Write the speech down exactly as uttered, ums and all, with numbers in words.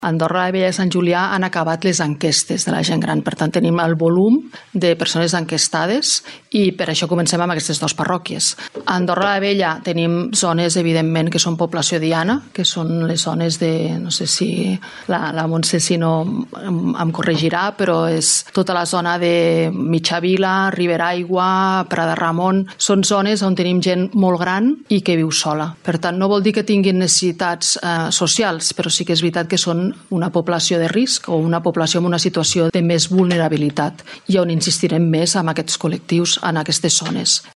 Andorra la Vella i Sant Julià han acabat les enquestes de la gent gran, per tant tenim el volum de persones enquestades i per això comencem amb aquestes dues parròquies. A Andorra la Vella tenim zones, evidentment, que són població diana, que són les zones de, no sé si la, la Montse si no em, em corregirà, però és tota la zona de Mitjavila, Riberaigua, Prada Ramon, són zones on tenim gent molt gran i que viu sola. Per tant, no vol dir que tinguin necessitats eh, socials, però sí que és veritat que són una població de risc o una població amb una situació de més vulnerabilitat i on insistirem més en aquests col·lectius, en aquestes zones.